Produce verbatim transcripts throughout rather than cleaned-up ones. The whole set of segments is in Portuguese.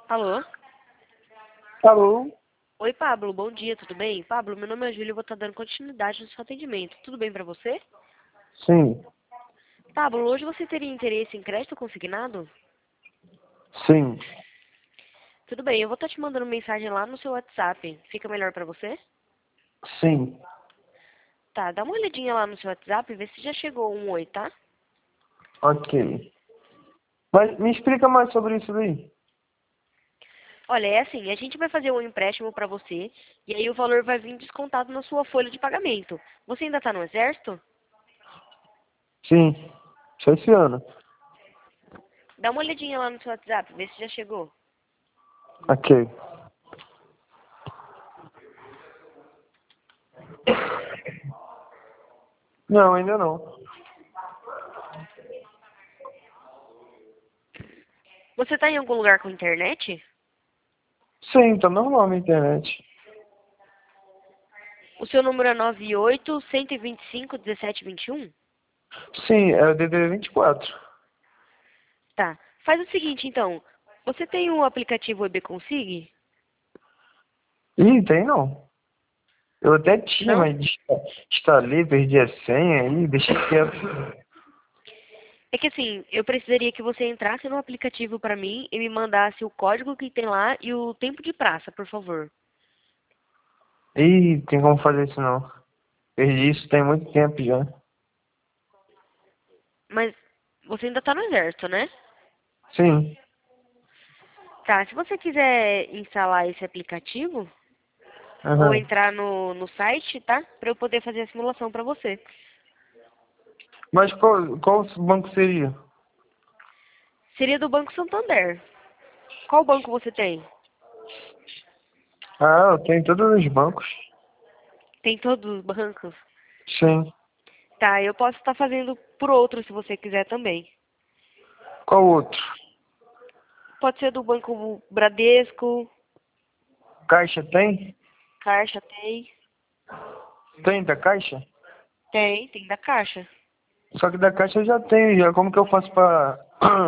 Alô? Alô? Oi, Pablo, bom dia, tudo bem? Pablo, meu nome é Júlia e eu vou estar dando continuidade no seu atendimento. Tudo bem pra você? Sim. Pablo, hoje você teria interesse em crédito consignado? Sim. Tudo bem, eu vou estar te mandando mensagem lá no seu WhatsApp. Fica melhor pra você? Sim. Tá, dá uma olhadinha lá no seu WhatsApp e vê se já chegou um oi, tá? Ok. Mas me explica mais sobre isso daí. Olha, é assim, a gente vai fazer um empréstimo pra você e aí o valor vai vir descontado na sua folha de pagamento. Você ainda tá no exército? Sim. Só esse ano. Dá uma olhadinha lá no seu WhatsApp, vê se já chegou. Ok. Não, ainda não. Você tá em algum lugar com internet? Sim, tá normal na internet. O seu número é nove oito, um dois cinco, um sete dois um? Sim, é o D D vinte e quatro. Tá. Faz o seguinte, então. Você tem o aplicativo E B Consig? Ih, tem não. Eu até tinha, Não? mas insta- instalei, perdi a senha aí, deixei quieto. É que assim, eu precisaria que você entrasse no aplicativo pra mim e me mandasse o código que tem lá e o tempo de praça, por favor. Ih, tem como fazer isso não. Perdi isso tem muito tempo já. Mas você ainda tá no exército, né? Sim. Tá, se você quiser instalar esse aplicativo ou Aham. entrar no, no site, tá? Pra eu poder fazer a simulação pra você. Mas qual, qual banco seria? Seria do Banco Santander. Qual banco você tem? Ah, eu tenho todos os bancos. Tem todos os bancos? Sim. Tá, eu posso estar fazendo por outro se você quiser também. Qual outro? Pode ser do Banco Bradesco, Caixa tem? Caixa tem. Tem da Caixa? Tem, tem da Caixa. Só que da Caixa eu já tenho, já. Como que eu faço pra...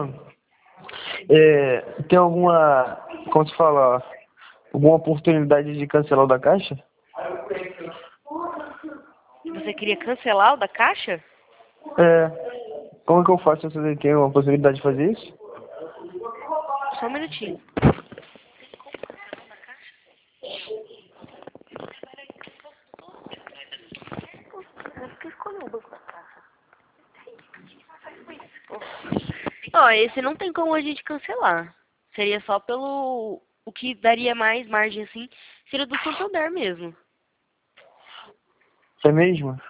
É, tem alguma... Como se fala? Alguma oportunidade de cancelar o da Caixa? Você queria cancelar o da Caixa? É. Como que eu faço? Você tem uma possibilidade de fazer isso? Só um minutinho. Você escolheu o Banco da Caixa. Ó, esse não tem como a gente cancelar. Seria só pelo... O que daria mais margem, assim, seria do Santander mesmo. É mesmo?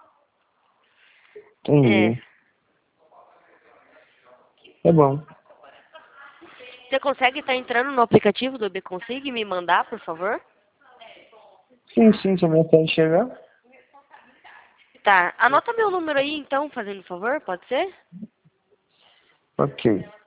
É. Entendi. É bom. Você consegue estar entrando no aplicativo do E B Consig e me mandar, por favor? Sim, sim, se a mensagem chegar. Tá. Anota meu número aí, então, fazendo favor, pode ser? Ok.